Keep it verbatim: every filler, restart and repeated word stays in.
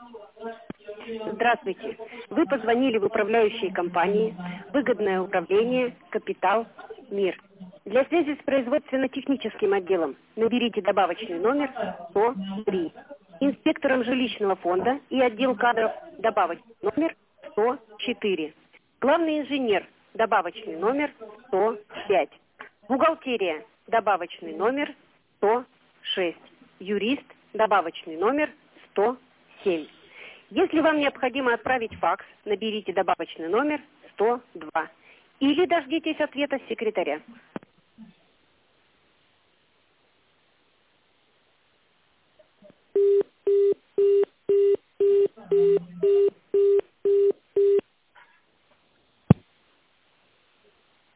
Здравствуйте. Вы позвонили в управляющие компании «Выгодное управление», «Капитал», «Мир». Для связи с производственно-техническим отделом наберите добавочный номер сто три. Инспектором жилищного фонда и отдел кадров добавочный номер сто четыре. Главный инженер добавочный номер сто пять. Бухгалтерия добавочный номер сто шесть. Юрист добавочный номер сто семь. Если вам необходимо отправить факс, наберите добавочный номер сто два. Или дождитесь ответа секретаря.